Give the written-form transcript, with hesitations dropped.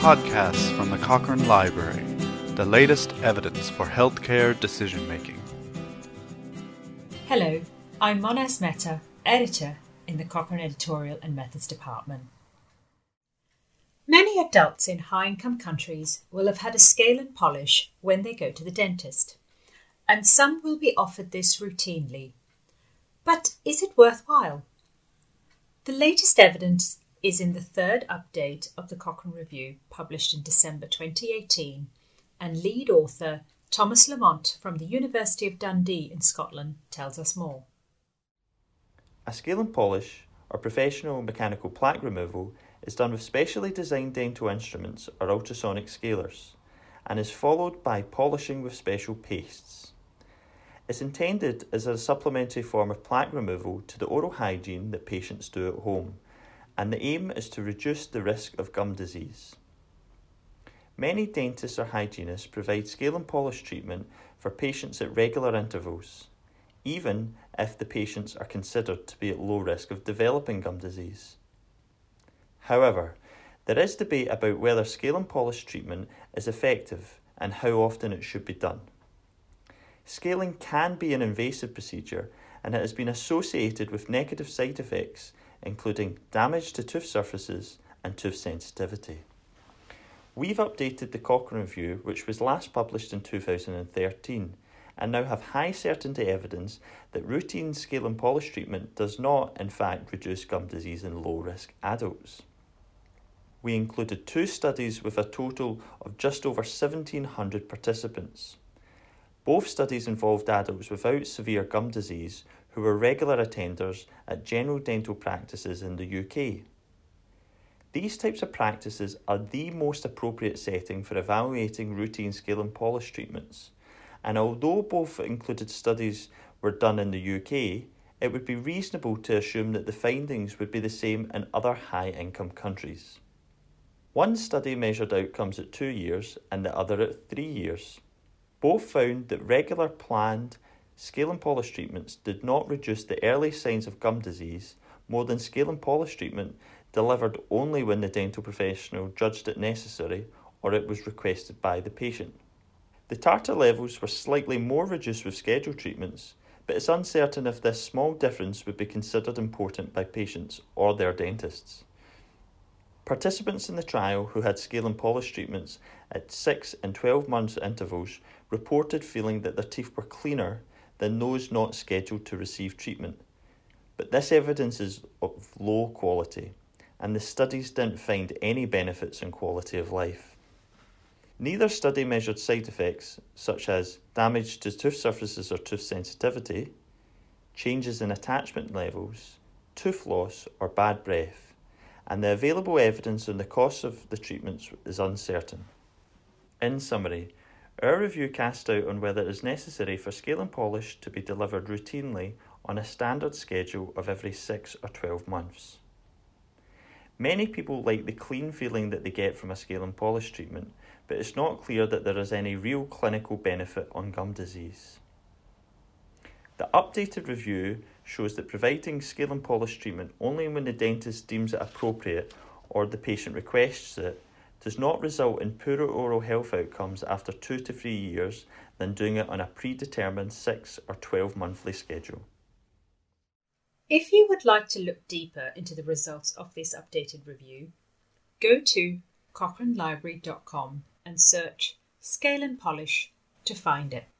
Podcasts from the Cochrane Library, the latest evidence for healthcare decision-making. Hello, I'm Monas Mehta, editor in the Cochrane Editorial and Methods Department. Many adults in high-income countries will have had a scale and polish when they go to the dentist, and some will be offered this routinely. But is it worthwhile? The latest evidence is in the third update of the Cochrane Review, published in December 2018, and lead author Thomas Lamont from the University of Dundee in Scotland tells us more. A scale and polish, or professional mechanical plaque removal, is done with specially designed dental instruments or ultrasonic scalers, and is followed by polishing with special pastes. It's intended as a supplementary form of plaque removal to the oral hygiene that patients do at home, and the aim is to reduce the risk of gum disease. Many dentists or hygienists provide scale and polish treatment for patients at regular intervals, even if the patients are considered to be at low risk of developing gum disease. However, there is debate about whether scale and polish treatment is effective and how often it should be done. Scaling can be an invasive procedure, and it has been associated with negative side effects, including damage to tooth surfaces and tooth sensitivity. We've updated the Cochrane Review, which was last published in 2013, and now have high certainty evidence that routine scale and polish treatment does not, in fact, reduce gum disease in low-risk adults. We included 2 studies with a total of just over 1,700 participants. Both studies involved adults without severe gum disease who were regular attenders at general dental practices in the UK. These types of practices are the most appropriate setting for evaluating routine scale and polish treatments, and although both included studies were done in the UK, it would be reasonable to assume that the findings would be the same in other high-income countries. One study measured outcomes at 2 years and the other at 3 years. Both found that regular planned scale and polish treatments did not reduce the early signs of gum disease more than scale and polish treatment delivered only when the dental professional judged it necessary or it was requested by the patient. The tartar levels were slightly more reduced with scheduled treatments, but it's uncertain if this small difference would be considered important by patients or their dentists. Participants in the trial who had scale and polish treatments at 6 and 12 months intervals reported feeling that their teeth were cleaner than those not scheduled to receive treatment. But this evidence is of low quality, and the studies didn't find any benefits in quality of life. Neither study measured side effects such as damage to tooth surfaces or tooth sensitivity, changes in attachment levels, tooth loss or bad breath, and the available evidence on the cost of the treatments is uncertain. In summary, our review cast doubt on whether it is necessary for scale and polish to be delivered routinely on a standard schedule of every 6 or 12 months. Many people like the clean feeling that they get from a scale and polish treatment, but it's not clear that there is any real clinical benefit on gum disease. The updated review shows that providing scale and polish treatment only when the dentist deems it appropriate or the patient requests it does not result in poorer oral health outcomes after 2 to 3 years than doing it on a predetermined 6 or 12 monthly schedule. If you would like to look deeper into the results of this updated review, go to cochranelibrary.com and search Scale and Polish to find it.